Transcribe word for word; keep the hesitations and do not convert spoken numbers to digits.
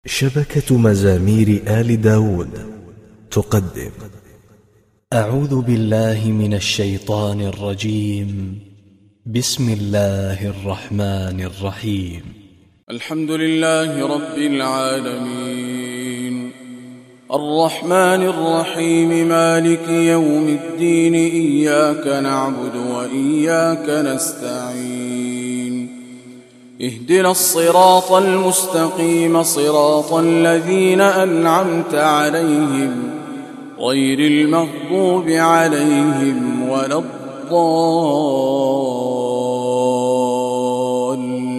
شبكة مزامير آل داود تقدم. أعوذ بالله من الشيطان الرجيم. بسم الله الرحمن الرحيم. الحمد لله رب العالمين الرحمن الرحيم مالك يوم الدين إياك نعبد وإياك نستعين اهدنا الصراط المستقيم صراط الذين أنعمت عليهم غير المغضوب عليهم ولا الضالين.